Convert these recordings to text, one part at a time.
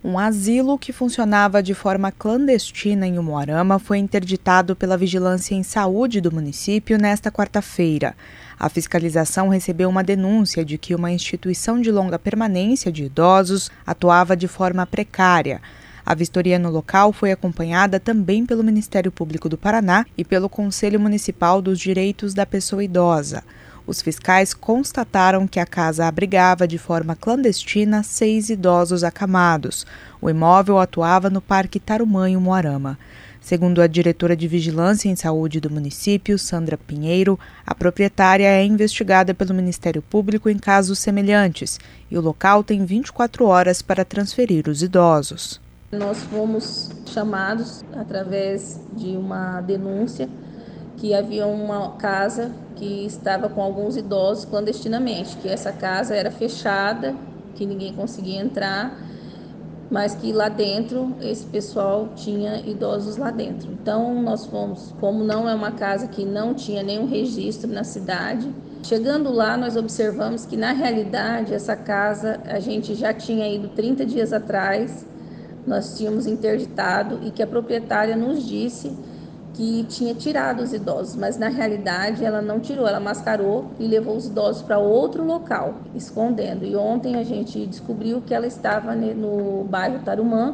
Um asilo que funcionava de forma clandestina em Umuarama foi interditado pela Vigilância em Saúde do município nesta quarta-feira. A fiscalização recebeu uma denúncia de que uma instituição de longa permanência de idosos atuava de forma precária. A vistoria no local foi acompanhada também pelo Ministério Público do Paraná e pelo Conselho Municipal dos Direitos da Pessoa Idosa. Os fiscais constataram que a casa abrigava de forma clandestina 6 idosos acamados. O imóvel atuava no Parque Tarumã, em Umuarama. Segundo a diretora de Vigilância em Saúde do município, Sandra Pinheiro, a proprietária é investigada pelo Ministério Público em casos semelhantes e o local tem 24 horas para transferir os idosos. Nós fomos chamados através de uma denúncia que havia uma casa que estava com alguns idosos clandestinamente, que essa casa era fechada, que ninguém conseguia entrar, mas que lá dentro esse pessoal tinha idosos lá dentro. Então nós fomos, como não é uma casa que não tinha nenhum registro na cidade, chegando lá nós observamos que na realidade essa casa a gente já tinha ido 30 dias atrás, nós tínhamos interditado e que a proprietária nos disse que tinha tirado os idosos, mas na realidade ela não tirou, ela mascarou e levou os idosos para outro local, escondendo. E ontem a gente descobriu que ela estava no bairro Tarumã,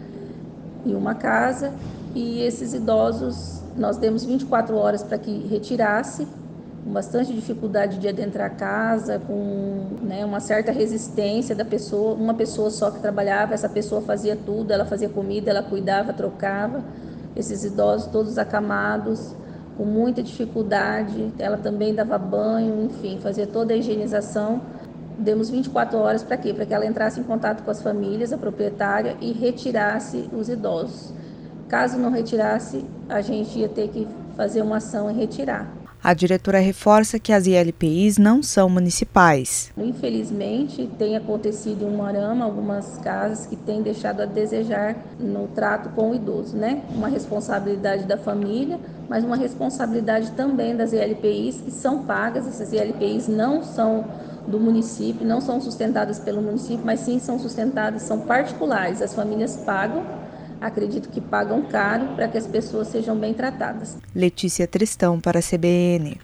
em uma casa, e esses idosos, nós demos 24 horas para que retirasse, com bastante dificuldade de adentrar a casa, com uma certa resistência da pessoa, uma pessoa só que trabalhava, essa pessoa fazia tudo, ela fazia comida, ela cuidava, trocava. Esses idosos todos acamados, com muita dificuldade, ela também dava banho, enfim, fazia toda a higienização. Demos 24 horas para quê? Para que ela entrasse em contato com as famílias, a proprietária, e retirasse os idosos. Caso não retirasse, a gente ia ter que fazer uma ação e retirar. A diretora reforça que as ILPIs não são municipais. Infelizmente, tem acontecido em Umuarama algumas casas que têm deixado a desejar no trato com o idoso, Uma responsabilidade da família, mas uma responsabilidade também das ILPIs que são pagas. Essas ILPIs não são do município, não são sustentadas pelo município, mas sim são sustentadas, são particulares. As famílias pagam, acredito que pagam caro para que as pessoas sejam bem tratadas. Letícia Tristão para a CBN.